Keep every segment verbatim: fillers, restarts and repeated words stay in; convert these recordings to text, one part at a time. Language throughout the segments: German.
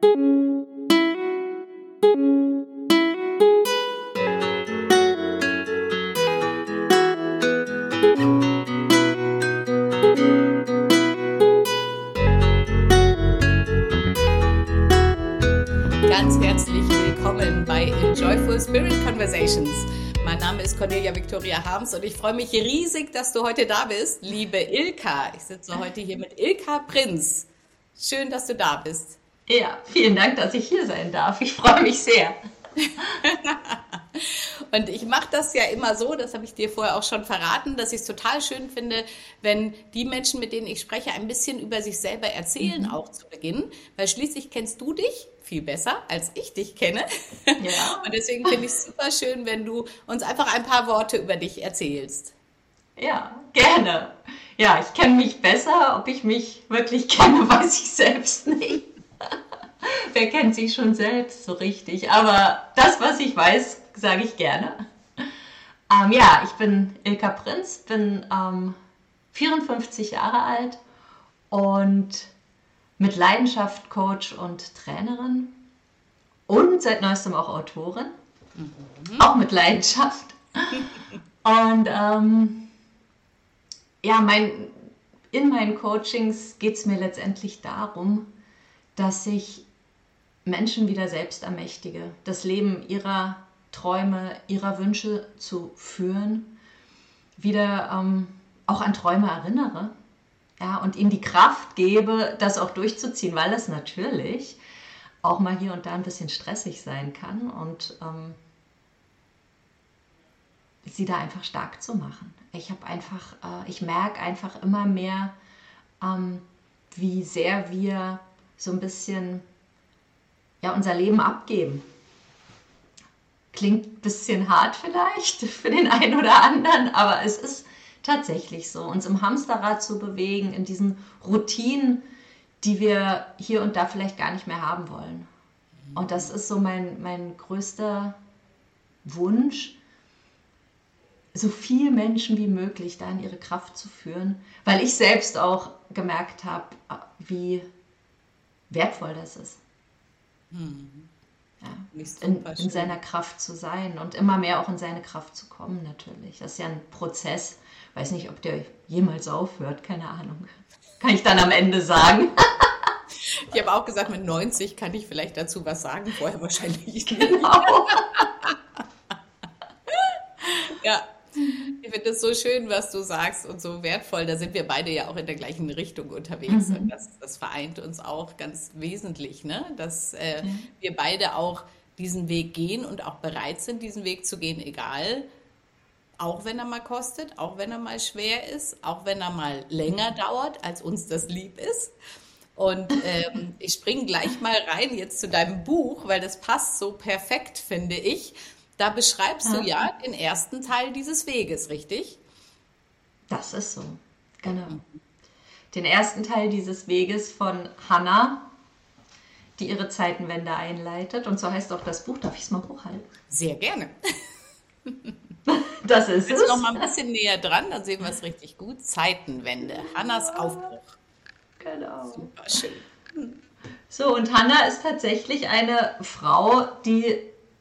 Ganz herzlich willkommen bei Joyful Spirit Conversations. Mein Name ist Cornelia Victoria Harms und ich freue mich riesig, dass du heute da bist, liebe Ilka. Ich sitze heute hier mit Ilka Prinz. Schön, dass du da bist. Ja, vielen Dank, dass ich hier sein darf. Ich freue mich sehr. Und ich mache das ja immer so, das habe ich dir vorher auch schon verraten, dass ich es total schön finde, wenn die Menschen, mit denen ich spreche, ein bisschen über sich selber erzählen, Mhm. auch zu Beginn, weil schließlich kennst du dich viel besser, als ich dich kenne. Ja, Und deswegen finde ich es super schön, wenn du uns einfach ein paar Worte über dich erzählst. ja, gerne. Ja, ich kenne mich besser. Ob ich mich wirklich kenne, weiß ich selbst nicht. Wer kennt sich schon selbst so richtig? Aber das, was ich weiß, sage ich gerne. Ähm, ja, ich bin Ilka Prinz, bin ähm, vierundfünfzig Jahre alt und mit Leidenschaft Coach und Trainerin und seit neuestem auch Autorin, auch mit Leidenschaft. Und ähm, ja, mein, in meinen Coachings geht es mir letztendlich darum, dass ich Menschen wieder selbst ermächtige, das Leben ihrer Träume, ihrer Wünsche zu führen, wieder ähm, auch an Träume erinnere, ja, und ihnen die Kraft gebe, das auch durchzuziehen, weil es natürlich auch mal hier und da ein bisschen stressig sein kann und ähm, sie da einfach stark zu machen. Ich habe einfach, äh, ich merke einfach immer mehr, ähm, wie sehr wir so ein bisschen ja, unser Leben abgeben. Klingt ein bisschen hart vielleicht für den einen oder anderen, aber es ist tatsächlich so, uns im Hamsterrad zu bewegen, in diesen Routinen, die wir hier und da vielleicht gar nicht mehr haben wollen. Und das ist so mein, mein größter Wunsch, so viele Menschen wie möglich da in ihre Kraft zu führen, weil ich selbst auch gemerkt habe, wie wertvoll das ist. Ja, Nicht in, super in schön. seiner Kraft zu sein und immer mehr auch in seine Kraft zu kommen natürlich. Das ist ja ein Prozess. Weiß nicht, ob der jemals aufhört, keine Ahnung. Kann ich dann am Ende sagen. Ich habe auch gesagt, mit neunzig kann ich vielleicht dazu was sagen, vorher wahrscheinlich nicht. Genau. Ja, ich finde es so schön, was du sagst und so wertvoll. Da sind wir beide ja auch in der gleichen Richtung unterwegs und Mhm. das, das vereint uns auch ganz wesentlich, ne? Dass äh, Ja. wir beide auch diesen Weg gehen und auch bereit sind, diesen Weg zu gehen, egal, auch wenn er mal kostet, auch wenn er mal schwer ist, auch wenn er mal länger dauert, als uns das lieb ist. Und ähm, ich springe gleich mal rein jetzt zu deinem Buch, weil das passt so perfekt, finde ich. Da beschreibst du Ja, ja den ersten Teil dieses Weges, richtig? das ist so. Genau. Den ersten Teil dieses Weges von Hannah, die ihre Zeitenwende einleitet. Und so heißt auch das Buch. Darf ich es mal hochhalten? Sehr gerne. Das ist Jetzt noch es. mal ein bisschen näher dran, dann sehen wir es richtig gut. Zeitenwende, Hannas Aufbruch. Genau. Super schön. So, und Hannah ist tatsächlich eine Frau, die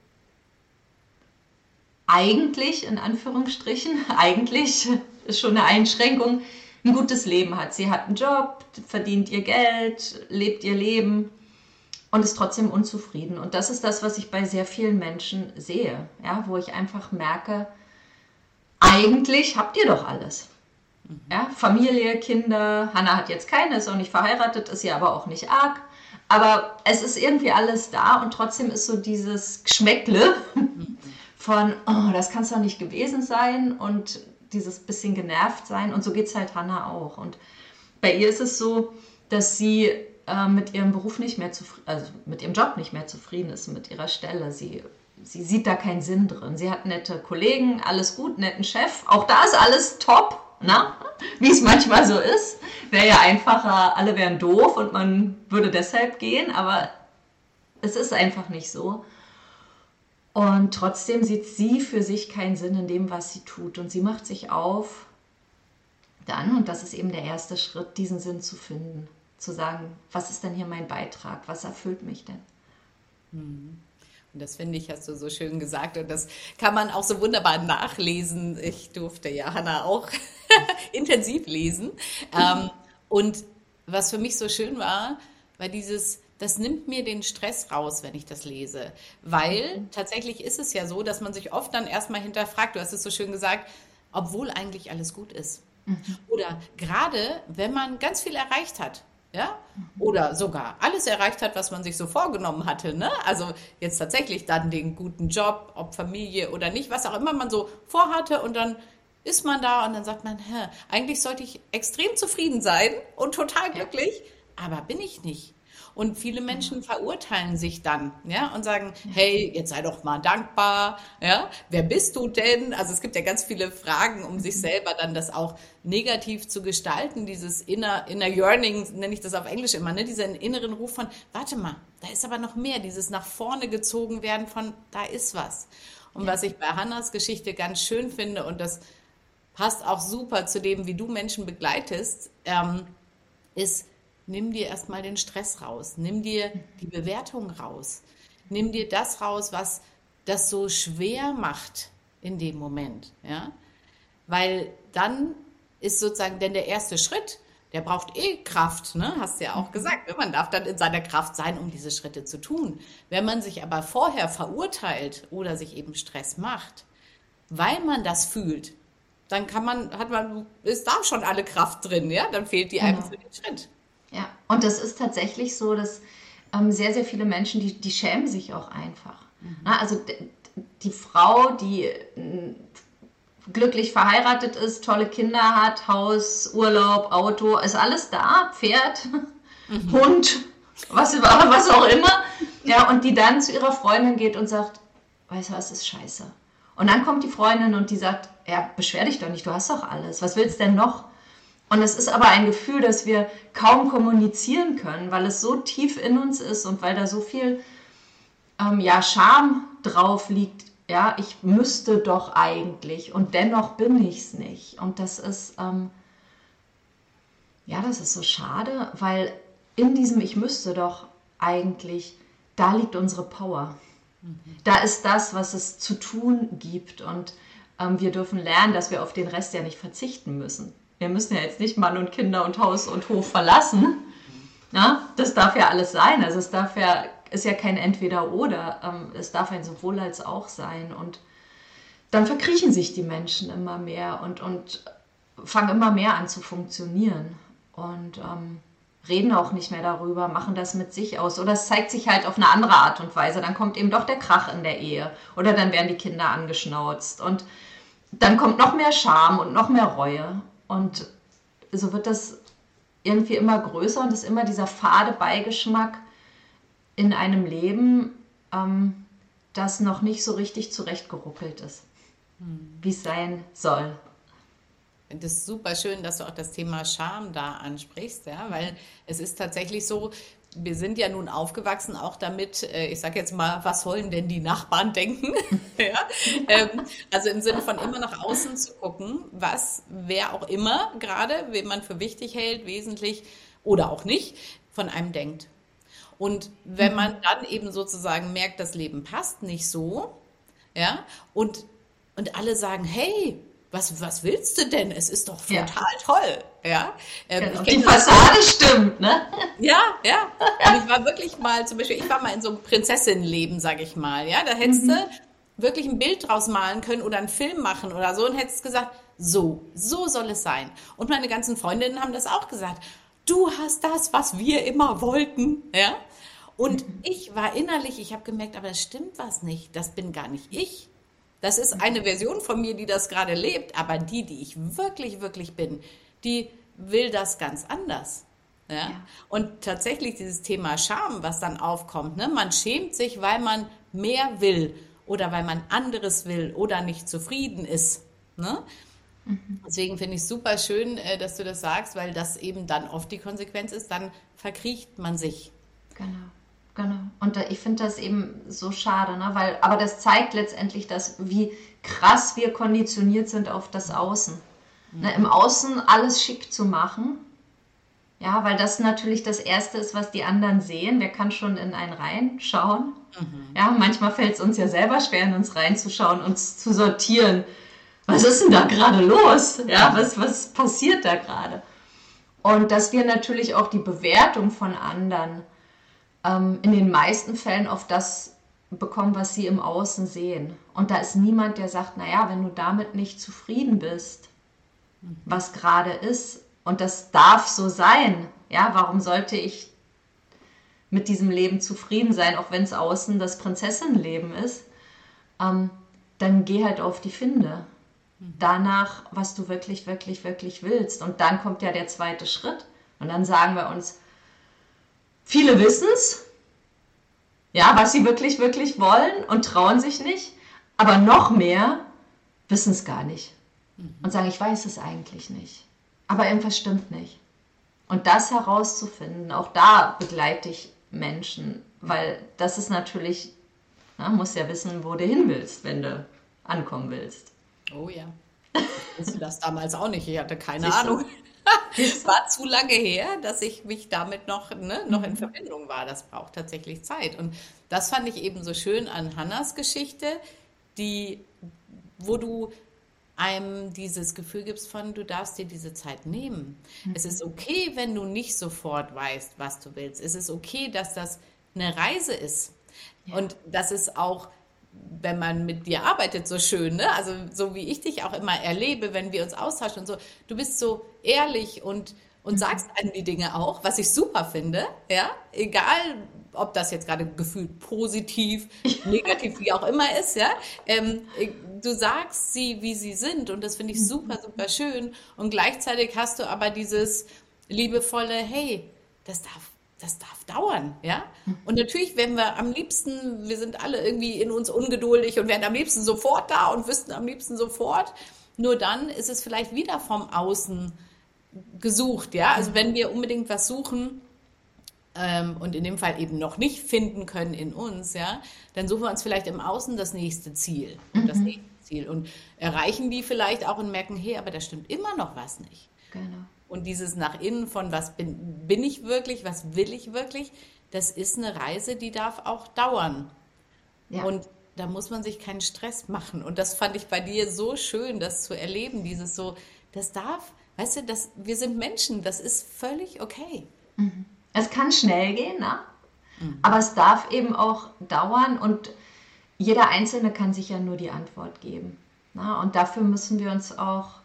eigentlich, in Anführungsstrichen, eigentlich ist schon eine Einschränkung, ein gutes Leben hat. Sie hat einen Job, verdient ihr Geld, lebt ihr Leben und ist trotzdem unzufrieden. Und das ist das, was ich bei sehr vielen Menschen sehe, ja, wo ich einfach merke, eigentlich habt ihr doch alles. Ja, Familie, Kinder, Hannah hat jetzt keine, ist auch nicht verheiratet, ist ja aber auch nicht arg. Aber es ist irgendwie alles da und trotzdem ist so dieses Geschmäckle von, oh, das kann es doch nicht gewesen sein und dieses bisschen genervt sein. Und so geht es halt Hannah auch. Und bei ihr ist es so, dass sie äh, mit ihrem Beruf nicht mehr zufrieden, also mit ihrem Job nicht mehr zufrieden ist, mit ihrer Stelle. Sie, sie sieht da keinen Sinn drin. Sie hat nette Kollegen, alles gut, netten Chef. Auch da ist alles top, na? Wie es manchmal so ist. Wäre ja einfacher, alle wären doof und man würde deshalb gehen, aber es ist einfach nicht so. Und trotzdem sieht sie für sich keinen Sinn in dem, was sie tut. Und sie macht sich auf, dann, und das ist eben der erste Schritt, diesen Sinn zu finden. zu sagen, was ist denn hier mein Beitrag? Was erfüllt mich denn? Und das finde ich, hast du so schön gesagt. Und das kann man auch so wunderbar nachlesen. Ich durfte ja Hannah auch intensiv lesen. Ähm, und was für mich so schön war, war dieses, das nimmt mir den Stress raus, wenn ich das lese. Weil tatsächlich ist es ja so, dass man sich oft dann erstmal hinterfragt, du hast es so schön gesagt, obwohl eigentlich alles gut ist. Oder gerade, wenn man ganz viel erreicht hat, ja, oder sogar alles erreicht hat, was man sich so vorgenommen hatte, ne? Also jetzt tatsächlich dann den guten Job, ob Familie oder nicht, was auch immer man so vorhatte und dann ist man da und dann sagt man, hä, eigentlich sollte ich extrem zufrieden sein und total Ja, glücklich, aber bin ich nicht. Und viele genau. Menschen verurteilen sich dann, ja, und sagen, Ja, hey, jetzt sei doch mal dankbar, ja, wer bist du denn? Also es gibt ja ganz viele Fragen, um sich selber dann das auch negativ zu gestalten, dieses inner, inner Yearning, nenne ich das auf Englisch immer, ne, diesen inneren Ruf von, warte mal, da ist aber noch mehr, dieses nach vorne gezogen werden von, da ist was. Und ja, was ich bei Hannas Geschichte ganz schön finde, und das passt auch super zu dem, wie du Menschen begleitest, ähm, ist, nimm dir erstmal den Stress raus, nimm dir die Bewertung raus, nimm dir das raus, was das so schwer macht in dem Moment, ja, weil dann ist sozusagen, denn der erste Schritt, der braucht eh Kraft, ne? Hast du ja auch gesagt, ne? Man darf dann in seiner Kraft sein, um diese Schritte zu tun. Wenn man sich aber vorher verurteilt oder sich eben Stress macht, weil man das fühlt, dann kann man, hat man, ist da schon alle Kraft drin, ja? Dann fehlt die einem genau. für den Schritt. Ja, und das ist tatsächlich so, dass ähm, sehr, sehr viele Menschen, die, die schämen sich auch einfach. Na, also d- die Frau, die äh, glücklich verheiratet ist, tolle Kinder hat, Haus, Urlaub, Auto, ist alles da, Pferd, Hund, was, was auch immer. Ja, und die dann zu ihrer Freundin geht und sagt, weißt du was, ist scheiße. Und dann kommt die Freundin und die sagt, ja, beschwer dich doch nicht, du hast doch alles, was willst denn noch? Und es ist aber ein Gefühl, das wir kaum kommunizieren können, weil es so tief in uns ist und weil da so viel ähm, ja, Scham drauf liegt. Ja, ich müsste doch eigentlich und dennoch bin ich es nicht. Und das ist, ähm, ja, das ist so schade, weil in diesem Ich müsste doch eigentlich, da liegt unsere Power. Da ist das, was es zu tun gibt. Und ähm, wir dürfen lernen, dass wir auf den Rest ja nicht verzichten müssen. Wir müssen ja jetzt nicht Mann und Kinder und Haus und Hof verlassen. Ja, das darf ja alles sein. Also es darf ja, ist ja kein Entweder-Oder. Ähm, es darf ein sowohl als auch sein. Und dann verkriechen sich die Menschen immer mehr und, und fangen immer mehr an zu funktionieren. Und ähm, reden auch nicht mehr darüber, machen das mit sich aus. Oder es zeigt sich halt auf eine andere Art und Weise. Dann kommt eben doch der Krach in der Ehe. Oder dann werden die Kinder angeschnauzt. Und dann kommt noch mehr Scham und noch mehr Reue. Und so wird das irgendwie immer größer und ist immer dieser fade Beigeschmack in einem Leben, ähm, das noch nicht so richtig zurechtgeruckelt ist, wie es sein soll. Das ist super schön, dass du auch das Thema Scham da ansprichst, ja, weil es ist tatsächlich so, wir sind ja nun aufgewachsen auch damit, äh, ich sage jetzt mal, was sollen denn die Nachbarn denken? Ja? Ähm, also im Sinne von immer nach außen zu gucken, was wer auch immer gerade, wen man für wichtig hält, wesentlich oder auch nicht, von einem denkt. Und wenn man dann eben sozusagen merkt, das Leben passt nicht so, ja, und, und alle sagen, hey, was, was willst du denn? Es ist doch Ja, total toll, ja. Ähm, genau. ich Die kenne das Fassade stimmt, ne? ja, ja. Und ich war wirklich mal, zum Beispiel, ich war mal in so einem Prinzessinnenleben, sag ich mal, ja. Da hättest du wirklich ein Bild draus malen können oder einen Film machen oder so und hättest gesagt, so, so soll es sein. Und meine ganzen Freundinnen haben das auch gesagt. Du hast das, was wir immer wollten, ja. Und ich war innerlich, ich habe gemerkt, aber es stimmt was nicht. Das bin gar nicht ich. Das ist eine Version von mir, die das gerade lebt, aber die, die ich wirklich, wirklich bin, die will das ganz anders. Ja? Ja, Und tatsächlich dieses Thema Scham, was dann aufkommt, ne? Man schämt sich, weil man mehr will oder weil man anderes will oder nicht zufrieden ist. Ne? Deswegen finde ich es super schön, äh, dass du das sagst, weil das eben dann oft die Konsequenz ist, dann verkriecht man sich. genau. Genau. Und da, ich finde das eben so schade, ne? Weil, aber das zeigt letztendlich, dass, wie krass wir konditioniert sind auf das Außen. Ne? Im Außen alles schick zu machen, Ja, weil das natürlich das Erste ist, was die anderen sehen. Wer kann schon in einen reinschauen? Ja, manchmal fällt es uns ja selber schwer, in uns reinzuschauen, uns zu sortieren. Was ist denn da gerade los? Ja, was, was passiert da gerade? Und dass wir natürlich auch die Bewertung von anderen ähm, in den meisten Fällen auf das bekommen, was sie im Außen sehen. Und da ist niemand, der sagt, naja, wenn du damit nicht zufrieden bist, was gerade ist, und das darf so sein, ja, warum sollte ich mit diesem Leben zufrieden sein, auch wenn es außen das Prinzessinnenleben ist, ähm, dann geh halt auf die Finde. Danach, was du wirklich, wirklich, wirklich willst. Und dann kommt ja der zweite Schritt. Und dann sagen wir uns, viele wissen es, ja, was sie wirklich, wirklich wollen und trauen sich nicht. Aber noch mehr wissen es gar nicht. Und sagen, ich weiß es eigentlich nicht. Aber irgendwas stimmt nicht. Und das herauszufinden, auch da begleite ich Menschen, weil das ist natürlich, na, musst ja wissen, wo du hin willst, wenn du ankommen willst. Oh ja. Ich wusste das damals auch nicht. Ich hatte keine Siehst du? Ahnung. Es war zu lange her, dass ich mich damit noch, ne, noch in Verbindung war. Das braucht tatsächlich Zeit. Und das fand ich eben so schön an Hannas Geschichte, die, wo du einem dieses Gefühl gibst von, du darfst dir diese Zeit nehmen. Es ist okay, wenn du nicht sofort weißt, was du willst. Es ist okay, dass das eine Reise ist. Ja. Und das ist auch, wenn man mit dir arbeitet, so schön, ne? Also so wie ich dich auch immer erlebe, wenn wir uns austauschen und so, du bist so ehrlich und, und sagst einem die Dinge auch, was ich super finde, ja? Egal, ob das jetzt gerade gefühlt positiv, negativ, wie auch immer ist, ja? Ähm, du sagst sie, wie sie sind und das finde ich super, super schön und gleichzeitig hast du aber dieses liebevolle, hey, das darf das darf dauern, ja? Und natürlich, wenn wir am liebsten, wir sind alle irgendwie in uns ungeduldig und wären am liebsten sofort da und wüssten am liebsten sofort, nur dann ist es vielleicht wieder vom Außen gesucht, ja? Also wenn wir unbedingt was suchen ähm, und in dem Fall eben noch nicht finden können in uns, ja, dann suchen wir uns vielleicht im Außen das nächste Ziel und das nächste Ziel und erreichen die vielleicht auch und merken, hey, aber da stimmt immer noch was nicht. Genau. Und dieses nach innen von was bin, bin ich wirklich, was will ich wirklich, das ist eine Reise, die darf auch dauern. Ja. Und da muss man sich keinen Stress machen. Und das fand ich bei dir so schön, das zu erleben, dieses so, das darf, weißt du, das, wir sind Menschen, das ist völlig okay. Es kann schnell gehen, ne? Aber es darf eben auch dauern und jeder Einzelne kann sich ja nur die Antwort geben. Ne? Und dafür müssen wir uns auch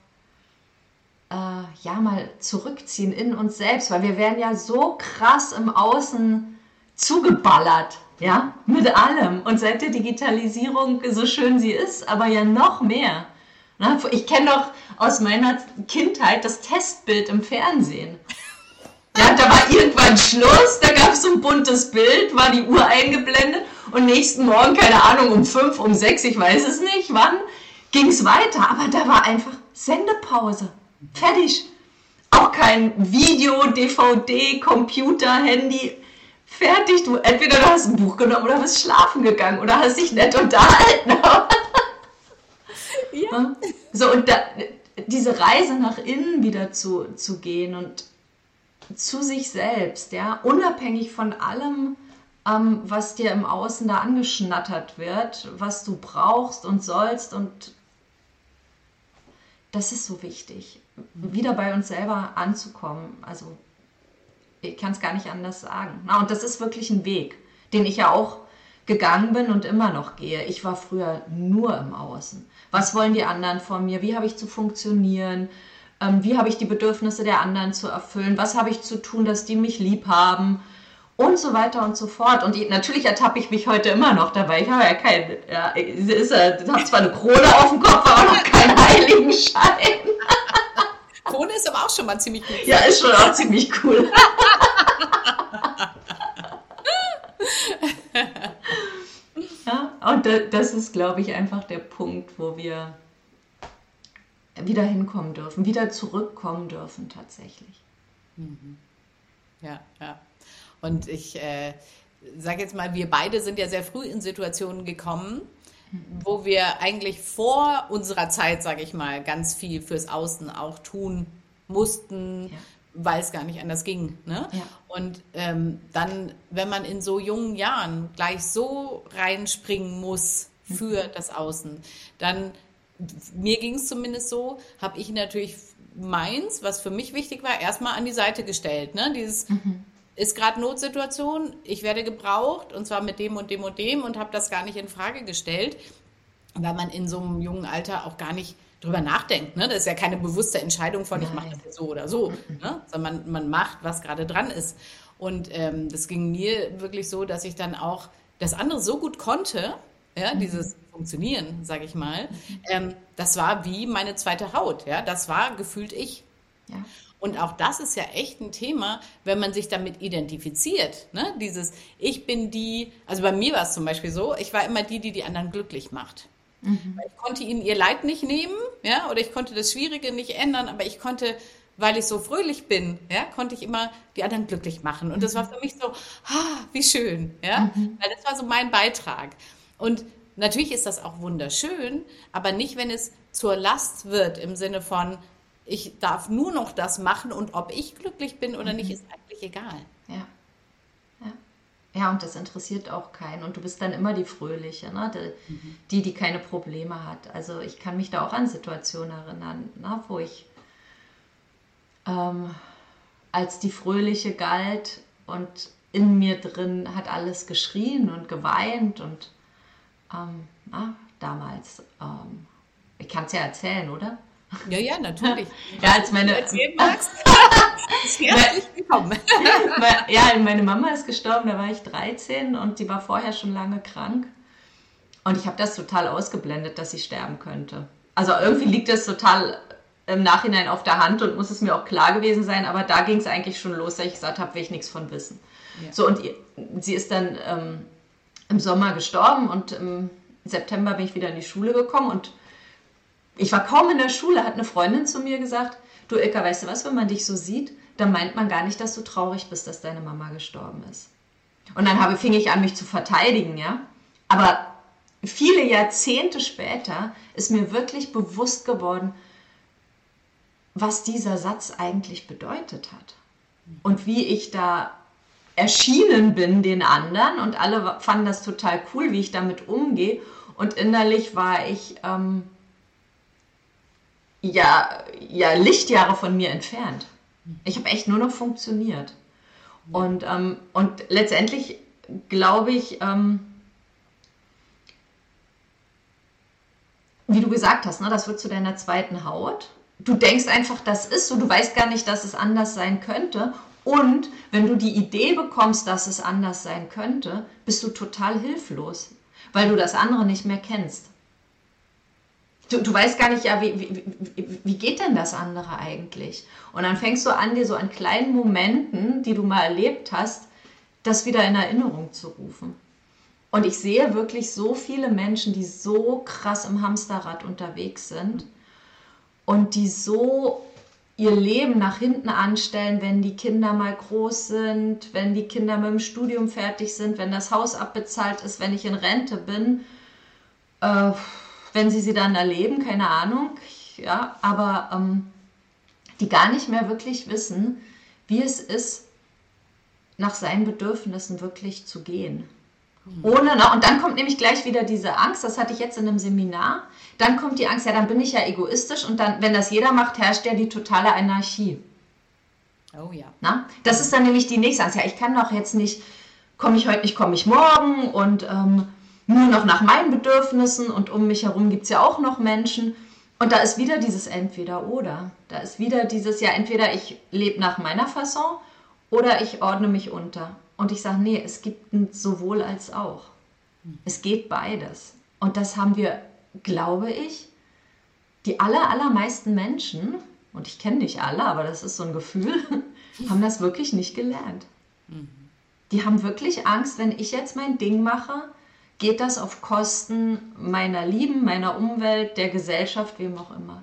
äh, ja mal zurückziehen in uns selbst, weil wir werden ja so krass im Außen zugeballert, ja, mit allem. Und seit der Digitalisierung, so schön sie ist, aber ja noch mehr. Ne? Ich kenne doch aus meiner Kindheit das Testbild im Fernsehen. Ja, da war irgendwann Schluss, da gab es so ein buntes Bild, war die Uhr eingeblendet und nächsten Morgen, keine Ahnung, um fünf, um sechs, ich weiß es nicht, wann, ging es weiter. Aber da war einfach Sendepause. Fertig. Auch kein Video, D V D, Computer, Handy. Fertig. Du, entweder du hast ein Buch genommen oder bist schlafen gegangen oder hast dich nett unterhalten. Ja. So, und da, diese Reise nach innen wieder zu, zu gehen und zu sich selbst, ja, unabhängig von allem, ähm, was dir im Außen da angeschnattert wird, was du brauchst und sollst, und das ist so wichtig, wieder bei uns selber anzukommen. Also ich kann es gar nicht anders sagen. Na, und das ist wirklich ein Weg, den ich ja auch gegangen bin und immer noch gehe. Ich war früher nur im Außen. Was wollen die anderen von mir? Wie habe ich zu funktionieren? Ähm, wie habe ich die Bedürfnisse der anderen zu erfüllen? Was habe ich zu tun, dass die mich lieb haben? Und so weiter und so fort. Und ich, natürlich ertappe ich mich heute immer noch dabei. Ich habe ja kein, ja, ist ja, ich habe zwar eine Krone auf dem Kopf, aber noch keinen Heiligenschein. Krone ist aber auch schon mal ziemlich gut. Ja, ist schon auch ziemlich cool. Ja, und das ist, glaube ich, einfach der Punkt, wo wir wieder hinkommen dürfen, wieder zurückkommen dürfen tatsächlich. Ja, ja. Und ich äh, sage jetzt mal, wir beide sind ja sehr früh in Situationen gekommen, wo wir eigentlich vor unserer Zeit, sage ich mal, ganz viel fürs Außen auch tun mussten, Ja. weil es gar nicht anders ging. Ne? Ja. Und ähm, dann, wenn man in so jungen Jahren gleich so reinspringen muss für das Außen, dann, mir ging es zumindest so, habe ich natürlich meins, was für mich wichtig war, erstmal an die Seite gestellt. Ne? Dieses ist gerade Notsituation, ich werde gebraucht und zwar mit dem und dem und dem und habe das gar nicht in Frage gestellt, weil man in so einem jungen Alter auch gar nicht drüber nachdenkt. Ne? Das ist ja keine bewusste Entscheidung von, ich mache das Nein. jetzt so oder so, ne? Sondern man, man macht, was gerade dran ist. Und ähm, das ging mir wirklich so, dass ich dann auch das andere so gut konnte, ja, dieses Funktionieren, sage ich mal, ähm, das war wie meine zweite Haut. Ja? Das war gefühlt ich. Ja. Und auch das ist ja echt ein Thema, wenn man sich damit identifiziert. Ne? Dieses, ich bin die, also bei mir war es zum Beispiel so, ich war immer die, die die anderen glücklich macht. Weil ich konnte ihnen ihr Leid nicht nehmen, ja, oder ich konnte das Schwierige nicht ändern, aber ich konnte, weil ich so fröhlich bin, ja, konnte ich immer die anderen glücklich machen. Und das war für mich so, ah, wie schön, ja, weil das war so mein Beitrag. Und natürlich ist das auch wunderschön, aber nicht, wenn es zur Last wird, im Sinne von, ich darf nur noch das machen und ob ich glücklich bin oder nicht, ist eigentlich egal. Ja. Ja. Ja, und das interessiert auch keinen. Und du bist dann immer die Fröhliche, ne? Die, die, die keine Probleme hat. Also ich kann mich da auch an Situationen erinnern, ne? Wo ich ähm, als die Fröhliche galt und in mir drin hat alles geschrien und geweint und ähm, na, damals, ähm, ich kann es ja erzählen, oder? Ja, ja, natürlich. Ja, Was als du meine, erzählen magst, ist herzlich willkommen. ja, meine Mama ist gestorben, da war ich dreizehn und die war vorher schon lange krank. Und ich habe das total ausgeblendet, dass sie sterben könnte. Also irgendwie liegt das total im Nachhinein auf der Hand und muss es mir auch klar gewesen sein, aber da ging es eigentlich schon los, dass ich gesagt habe, will ich nichts von wissen. Ja. So, und ihr, sie ist dann ähm, im Sommer gestorben und im September bin ich wieder in die Schule gekommen und ich war kaum in der Schule, hat eine Freundin zu mir gesagt, du Ilka, weißt du was, wenn man dich so sieht, dann meint man gar nicht, dass du traurig bist, dass deine Mama gestorben ist. Und dann habe, fing ich an, mich zu verteidigen, ja. Aber viele Jahrzehnte später ist mir wirklich bewusst geworden, was dieser Satz eigentlich bedeutet hat. Und wie ich da erschienen bin den anderen und alle fanden das total cool, wie ich damit umgehe. Und innerlich war ich ähm, ja, ja Lichtjahre von mir entfernt. Ich habe echt nur noch funktioniert. Und, ähm, und letztendlich glaube ich, ähm, wie du gesagt hast, ne, das wird zu deiner zweiten Haut. Du denkst einfach, das ist so, du weißt gar nicht, dass es anders sein könnte. Und wenn du die Idee bekommst, dass es anders sein könnte, bist du total hilflos, weil du das andere nicht mehr kennst. Du, du weißt gar nicht, ja, wie, wie, wie, wie geht denn das andere eigentlich? Und dann fängst du an, dir so an kleinen Momenten, die du mal erlebt hast, das wieder in Erinnerung zu rufen. Und ich sehe wirklich so viele Menschen, die so krass im Hamsterrad unterwegs sind und die so ihr Leben nach hinten anstellen, wenn die Kinder mal groß sind, wenn die Kinder mit dem Studium fertig sind, wenn das Haus abbezahlt ist, wenn ich in Rente bin, äh, wenn sie sie dann erleben, keine Ahnung, ja, aber ähm, die gar nicht mehr wirklich wissen, wie es ist, nach seinen Bedürfnissen wirklich zu gehen. Ohne, na, und dann kommt nämlich gleich wieder diese Angst, das hatte ich jetzt in einem Seminar, dann kommt die Angst, ja, dann bin ich ja egoistisch und dann, wenn das jeder macht, herrscht ja die totale Anarchie. Oh ja. Na? Das ist dann nämlich die nächste Angst. Ja, ich kann doch jetzt nicht, komme ich heute nicht, komme ich morgen und ähm, nur noch nach meinen Bedürfnissen und um mich herum gibt es ja auch noch Menschen. Und da ist wieder dieses Entweder-Oder. Da ist wieder dieses, ja, entweder ich lebe nach meiner Fasson oder ich ordne mich unter. Und ich sage, nee, es gibt ein sowohl als auch. Es geht beides. Und das haben wir, glaube ich, die aller, allermeisten Menschen, und ich kenne nicht alle, aber das ist so ein Gefühl, haben das wirklich nicht gelernt. Die haben wirklich Angst, wenn ich jetzt mein Ding mache, geht das auf Kosten meiner Lieben, meiner Umwelt, der Gesellschaft, wem auch immer.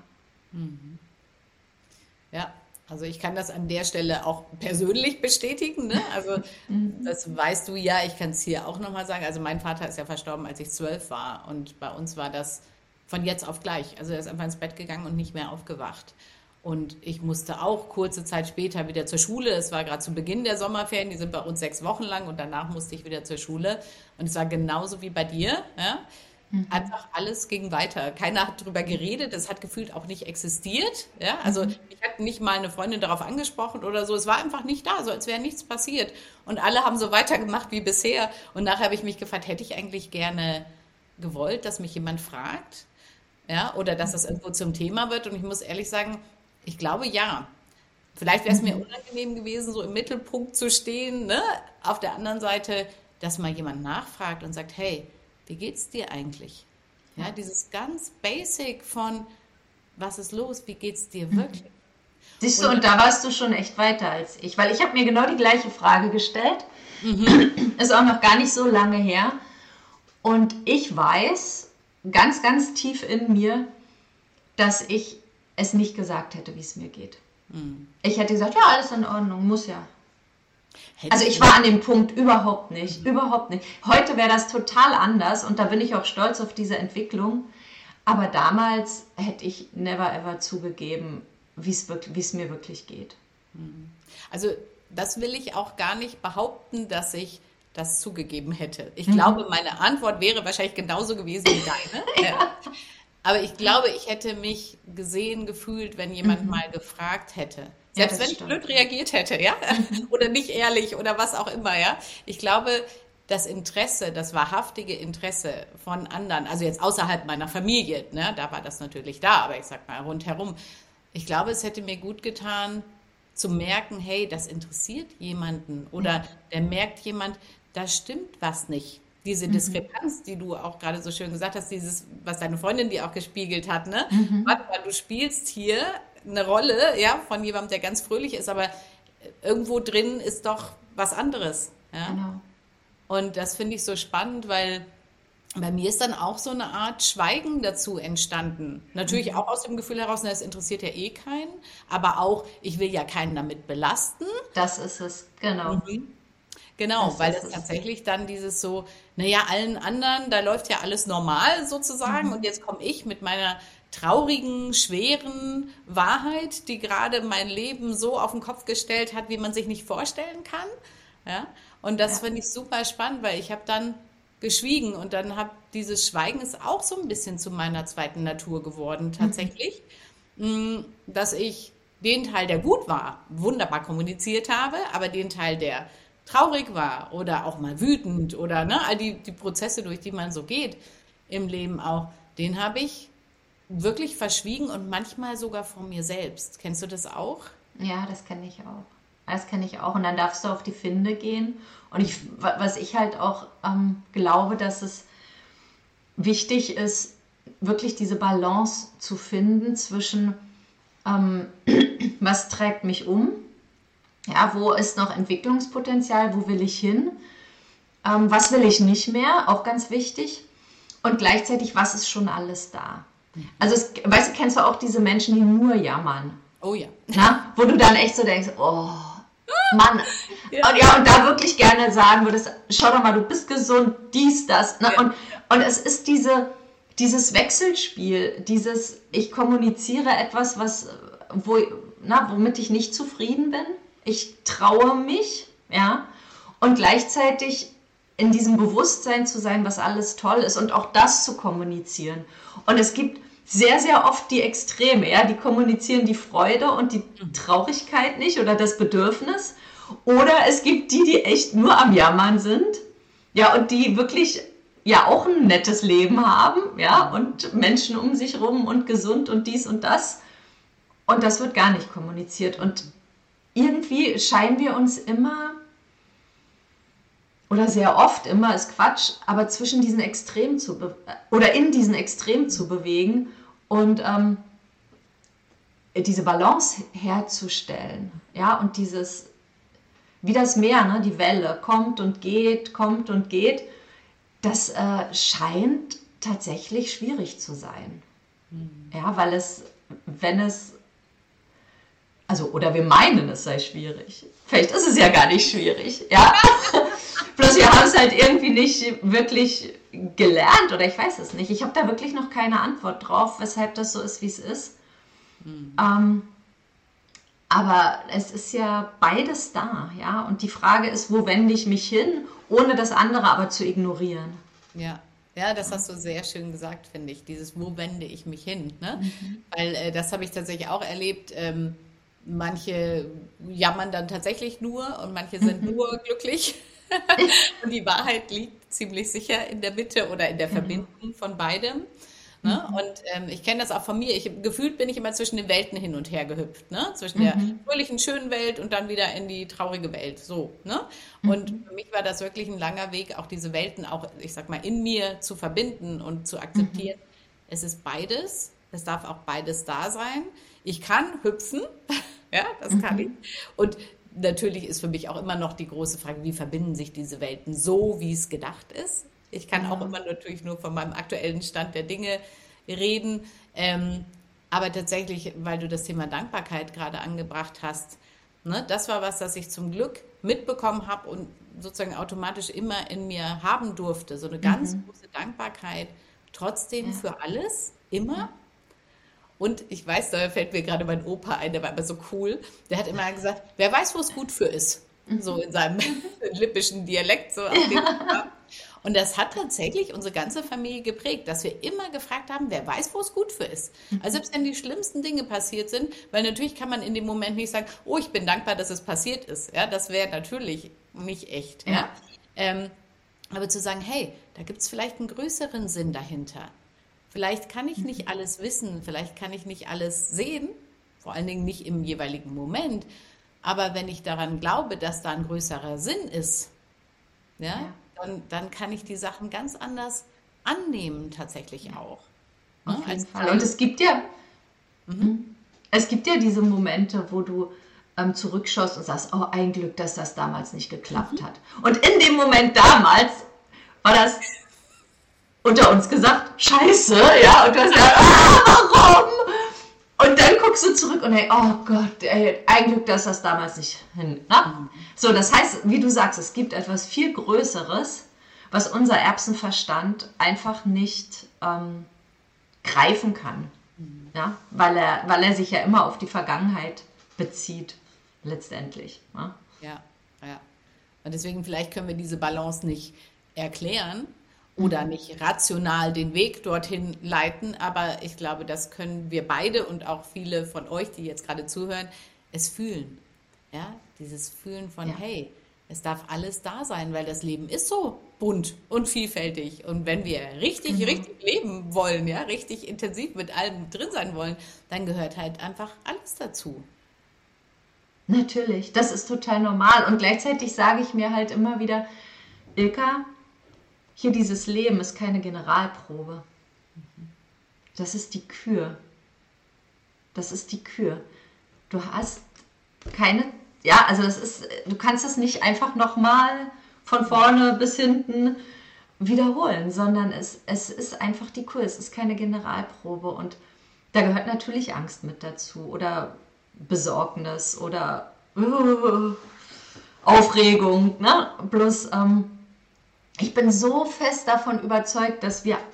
Ja, also ich kann das an der Stelle auch persönlich bestätigen. Ne? Also das weißt du ja, ich kann es hier auch nochmal sagen. Also mein Vater ist ja verstorben, als ich zwölf war. Und bei uns war das von jetzt auf gleich. Also er ist einfach ins Bett gegangen und nicht mehr aufgewacht. Und ich musste auch kurze Zeit später wieder zur Schule. Es war gerade zu Beginn der Sommerferien, die sind bei uns sechs Wochen lang und danach musste ich wieder zur Schule. Und es war genauso wie bei dir. Ja? Einfach alles ging weiter. Keiner hat drüber geredet, es hat gefühlt auch nicht existiert. Ja? Also ich hatte nicht mal eine Freundin darauf angesprochen oder so. Es war einfach nicht da, so als wäre nichts passiert. Und alle haben so weitergemacht wie bisher. Und nachher habe ich mich gefragt, hätte ich eigentlich gerne gewollt, dass mich jemand fragt? Ja? Oder dass das irgendwo zum Thema wird. Und ich muss ehrlich sagen, ich glaube ja. Vielleicht wäre es mir unangenehm gewesen, so im Mittelpunkt zu stehen. Ne? Auf der anderen Seite, dass mal jemand nachfragt und sagt, hey, wie geht's dir eigentlich? Ja, dieses ganz Basic von, was ist los? Wie geht's dir wirklich? Siehst du, Und und da warst du schon echt weiter als ich, weil ich habe mir genau die gleiche Frage gestellt. Ist auch noch gar nicht so lange her. Und ich weiß ganz, ganz tief in mir, dass ich es nicht gesagt hätte, wie es mir geht. Ich hätte gesagt, ja, alles in Ordnung, muss ja. Also hättest ich du, war an dem Punkt überhaupt nicht, überhaupt nicht. Heute wäre das total anders und da bin ich auch stolz auf diese Entwicklung. Aber damals hätte ich never ever zugegeben, wie es wirklich, wie es mir wirklich geht. also das will ich auch gar nicht behaupten, dass ich das zugegeben hätte. Ich glaube, meine Antwort wäre wahrscheinlich genauso gewesen wie deine. Ja. Aber ich glaube, ich hätte mich gesehen, gefühlt, wenn jemand mal gefragt hätte. Ja, Selbst das wenn ich stimmt. blöd reagiert hätte, ja? Oder nicht ehrlich oder was auch immer, ja? Ich glaube, das Interesse, das wahrhaftige Interesse von anderen, also jetzt außerhalb meiner Familie, ne, da war das natürlich da, aber ich sag mal rundherum. Ich glaube, es hätte mir gut getan, zu merken, hey, das interessiert jemanden oder der merkt jemand, da stimmt was nicht. Diese Diskrepanz, die du auch gerade so schön gesagt hast, dieses, was deine Freundin dir auch gespiegelt hat, ne? Warte mal, du spielst hier eine Rolle, ja, von jemandem, der ganz fröhlich ist, aber irgendwo drin ist doch was anderes, ja? Genau. Und das finde ich so spannend, weil bei mir ist dann auch so eine Art Schweigen dazu entstanden. Natürlich auch aus dem Gefühl heraus, na, es interessiert ja eh keinen, aber auch, ich will ja keinen damit belasten. Das ist es, genau. Genau, Das weil ist es es. tatsächlich dann dieses so, naja, allen anderen, da läuft ja alles normal sozusagen und jetzt komme ich mit meiner traurigen, schweren Wahrheit, die gerade mein Leben so auf den Kopf gestellt hat, wie man sich nicht vorstellen kann. Ja? Und das Ja. finde ich super spannend, weil ich habe dann geschwiegen und dann habe dieses Schweigen ist auch so ein bisschen zu meiner zweiten Natur geworden tatsächlich, mm, dass ich den Teil, der gut war, wunderbar kommuniziert habe, aber den Teil, der traurig war oder auch mal wütend oder ne, all die, die Prozesse, durch die man so geht im Leben auch, den habe ich wirklich verschwiegen und manchmal sogar vor mir selbst. Kennst du das auch? Ja, das kenne ich auch. Das kenne ich auch. Und dann darfst du auf die Finde gehen. Und ich, wa- was ich halt auch ähm, glaube, dass es wichtig ist, wirklich diese Balance zu finden zwischen, ähm, was treibt mich um, ja, wo ist noch Entwicklungspotenzial, wo will ich hin, ähm, was will ich nicht mehr, auch ganz wichtig. Und gleichzeitig, was ist schon alles da. Also, es, weißt du, kennst du auch diese Menschen, die nur jammern? Oh ja. Na, wo du dann echt so denkst, oh, Mann. Ja. Und ja, und da wirklich gerne sagen würdest, schau doch mal, du bist gesund, dies, das. Ne? Ja. Und, und es ist diese, dieses Wechselspiel, dieses, ich kommuniziere etwas, was, wo, na, womit ich nicht zufrieden bin. Ich traue mich, ja, und gleichzeitig in diesem Bewusstsein zu sein, was alles toll ist und auch das zu kommunizieren. Und es gibt sehr, sehr oft die Extreme, ja, die kommunizieren die Freude und die Traurigkeit nicht oder das Bedürfnis. Oder es gibt die, die echt nur am Jammern sind, ja, und die wirklich ja auch ein nettes Leben haben, ja, und Menschen um sich rum und gesund und dies und das. Und das wird gar nicht kommuniziert. Und irgendwie scheinen wir uns immer, oder sehr oft immer, ist Quatsch, aber zwischen diesen Extremen zu, be oder in diesen Extremen zu bewegen und ähm, diese Balance herzustellen, ja, und dieses, wie das Meer, ne, die Welle kommt und geht, kommt und geht, das äh, scheint tatsächlich schwierig zu sein, ja, weil es, wenn es, also, oder wir meinen, es sei schwierig, vielleicht ist es ja gar nicht schwierig, ja, bloß wir haben es halt irgendwie nicht wirklich gelernt oder ich weiß es nicht. Ich habe da wirklich noch keine Antwort drauf, weshalb das so ist, wie es ist. Ähm, Aber es ist ja beides da, ja. Und die Frage ist, wo wende ich mich hin, ohne das andere aber zu ignorieren. Ja, ja, das hast du sehr schön gesagt, finde ich. Dieses, wo wende ich mich hin? Ne? Weil äh, das habe ich tatsächlich auch erlebt. Ähm, manche jammern dann tatsächlich nur und manche sind nur glücklich. Und die Wahrheit liegt ziemlich sicher in der Mitte oder in der Genau. Verbindung von beidem. Ne? Und ähm, ich kenne das auch von mir. Ich, gefühlt bin ich immer zwischen den Welten hin und her gehüpft. Ne? Zwischen der fröhlichen, schönen Welt und dann wieder in die traurige Welt. So. Ne? Und für mich war das wirklich ein langer Weg, auch diese Welten auch, ich sag mal, in mir zu verbinden und zu akzeptieren. Es ist beides. Es darf auch beides da sein. Ich kann hüpfen. Ja, das kann ich. Und natürlich ist für mich auch immer noch die große Frage, wie verbinden sich diese Welten so, wie es gedacht ist. Ich kann auch Genau. immer natürlich nur von meinem aktuellen Stand der Dinge reden. Ähm, aber tatsächlich, weil du das Thema Dankbarkeit gerade angebracht hast, ne, das war was, das ich zum Glück mitbekommen habe und sozusagen automatisch immer in mir haben durfte. So eine ganz große Dankbarkeit trotzdem Ja, für alles, ja. immer. Und ich weiß, da fällt mir gerade mein Opa ein, der war immer so cool. Der hat immer gesagt, wer weiß, wo es gut für ist. So in seinem lippischen Dialekt, so auf den und das hat tatsächlich unsere ganze Familie geprägt, dass wir immer gefragt haben, wer weiß, wo es gut für ist. Also selbst wenn die schlimmsten Dinge passiert sind, weil natürlich kann man in dem Moment nicht sagen, oh, ich bin dankbar, dass es passiert ist. Ja, das wäre natürlich nicht echt. Ja? Ja. Ähm, aber zu sagen, hey, da gibt es vielleicht einen größeren Sinn dahinter. Vielleicht kann ich nicht alles wissen, vielleicht kann ich nicht alles sehen, vor allen Dingen nicht im jeweiligen Moment. Aber wenn ich daran glaube, dass da ein größerer Sinn ist, ja, Ja, dann, dann kann ich die Sachen ganz anders annehmen, tatsächlich auch. Ne? auf jeden Als Fall. Und Teil. es gibt ja, es gibt ja diese Momente, wo du ähm, zurückschaust und sagst, oh, ein Glück, dass das damals nicht geklappt hat. Und in dem Moment damals war das unter uns gesagt, scheiße, ja, und du hast gesagt, ah, warum? Und dann guckst du zurück und denkst, oh Gott, ey, ein Glück, dass das damals nicht hin. Na? So, das heißt, wie du sagst, es gibt etwas viel Größeres, was unser Erbsenverstand einfach nicht ähm, greifen kann. Ja? Weil, er, weil er sich ja immer auf die Vergangenheit bezieht, letztendlich. Ja? Ja, ja. Und deswegen vielleicht können wir diese Balance nicht erklären oder nicht rational den Weg dorthin leiten, aber ich glaube, das können wir beide und auch viele von euch, die jetzt gerade zuhören, es fühlen. Ja, dieses Fühlen von, Ja. hey, es darf alles da sein, weil das Leben ist so bunt und vielfältig. Und wenn wir richtig, Genau. richtig leben wollen, ja, richtig intensiv mit allem drin sein wollen, dann gehört halt einfach alles dazu. Natürlich, das ist total normal. Und gleichzeitig sage ich mir halt immer wieder, Ilka, hier dieses Leben ist keine Generalprobe. Das ist die Kür. Das ist die Kür. Du hast keine, ja, also das ist, du kannst es nicht einfach nochmal von vorne bis hinten wiederholen, sondern es, es ist einfach die Kür. Es ist keine Generalprobe. Und da gehört natürlich Angst mit dazu oder Besorgnis oder uh, Aufregung. Ne? Bloß, ähm, ich bin so fest davon überzeugt, dass wir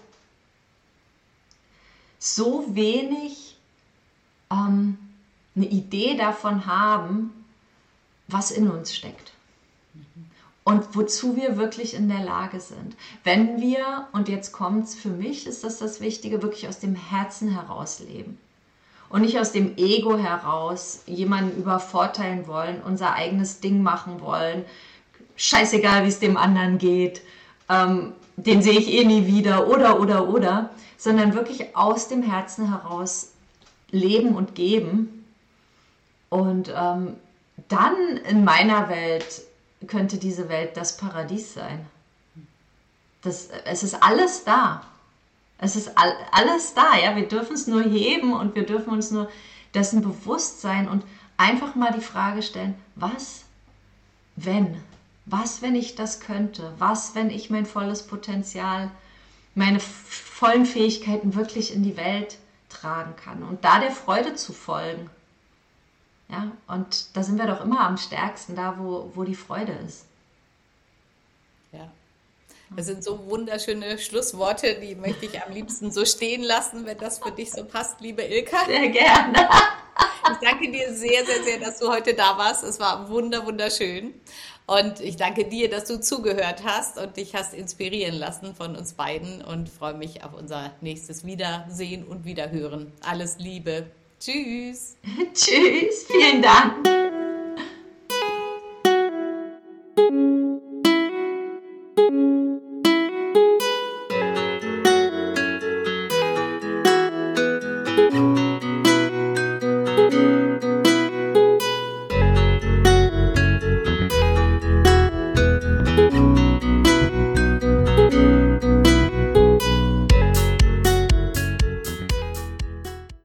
so wenig ähm, eine Idee davon haben, was in uns steckt und wozu wir wirklich in der Lage sind. Wenn wir, und jetzt kommt's, für mich ist das das Wichtige, wirklich aus dem Herzen heraus leben und nicht aus dem Ego heraus jemanden übervorteilen wollen, unser eigenes Ding machen wollen, scheißegal, wie es dem anderen geht, ähm, den sehe ich eh nie wieder oder, oder, oder, sondern wirklich aus dem Herzen heraus leben und geben. Und ähm, dann in meiner Welt könnte diese Welt das Paradies sein. Das, es ist alles da. Es ist all, alles da. Ja? Wir dürfen es nur heben und wir dürfen uns nur dessen bewusst sein und einfach mal die Frage stellen, was, wenn? Was, wenn ich das könnte? Was, wenn ich mein volles Potenzial, meine vollen Fähigkeiten wirklich in die Welt tragen kann? Und da der Freude zu folgen. Ja, und da sind wir doch immer am stärksten, da wo, wo die Freude ist. Ja. Das sind so wunderschöne Schlussworte, die möchte ich am liebsten so stehen lassen, wenn das für dich so passt, liebe Ilka. Sehr gerne. Ich danke dir sehr, sehr, sehr, dass du heute da warst. Es war wunder, wunderschön. Und ich danke dir, dass du zugehört hast und dich hast inspirieren lassen von uns beiden und freue mich auf unser nächstes Wiedersehen und Wiederhören. Alles Liebe. Tschüss. Tschüss, vielen Dank.